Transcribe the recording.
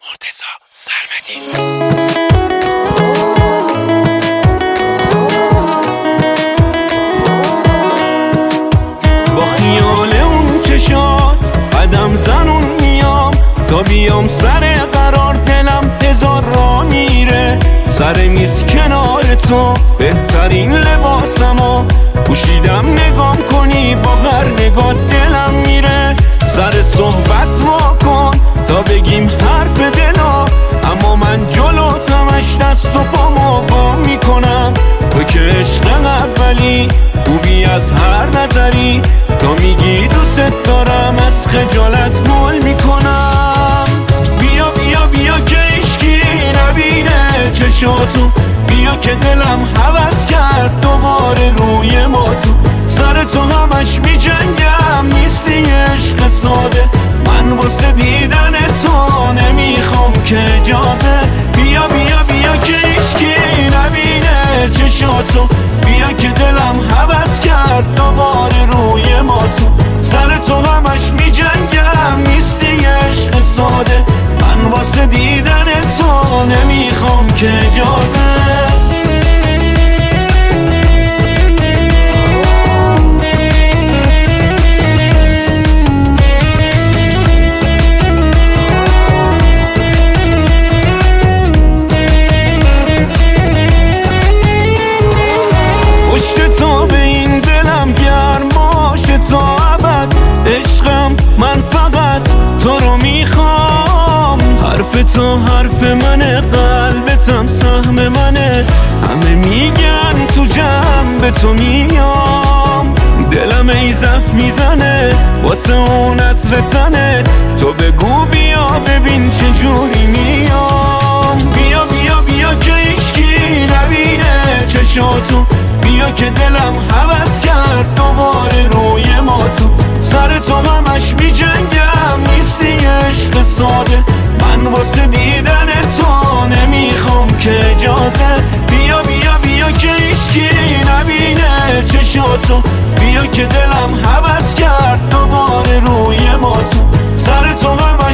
مرتضی سرمدی. با خیال اون چشات قدم زنون میام، تا بیام سر قرار دلم هزار را میره. سر میز کنار تو بهترین لباسمو پوشیدم، نگام کنی با هر نگاه دلم میره. سر صحبت ما کن تا بگیم حرف دلا، اما من جلوتمش دست و پامو گم میکنم. تو که عشق اولی خوبی از هر نظری، تا میگی دوست دارم از خجالت مول میکنم. بیا بیا بیا که عشقی نبینه چشاتو، بیا که دلم هوس کرد دوباره روی ما تو. سر تو همش میجنگم نیستی عشق ساده، من واسه دیدن تو نمیخوام که اجازه. بیا بیا بیا که عشقی نبینه چشاتو، بیا که دلم هوس کرد دوباره روی ما تو. سر تو همش میجنگم نیستی عشق ساده، من واسه دیدن تو نمیخوام که اجازه. عشقم من فقط تو رو میخوام، حرف تو حرف منه، قلبتم سهم منه. همه میگن تو جمع به تو میام، دلم ای زف میزنه واسه اون عطر تنه. تو بگو بیا ببین چجوری میام. بیا بیا بیا که عشقی نبینه چشاتو، بیا که دلم هوس کرد دوباره روی ما تو. سر تو همش میجنگم نیستی عشق ساده، من واسه دیدن تو نمیخوام که اجازه. بیا بیا بیا که عشقی نبینه چشاتو، بیا که دلم هوس کرد دوباره روی ما تو. سر تو همش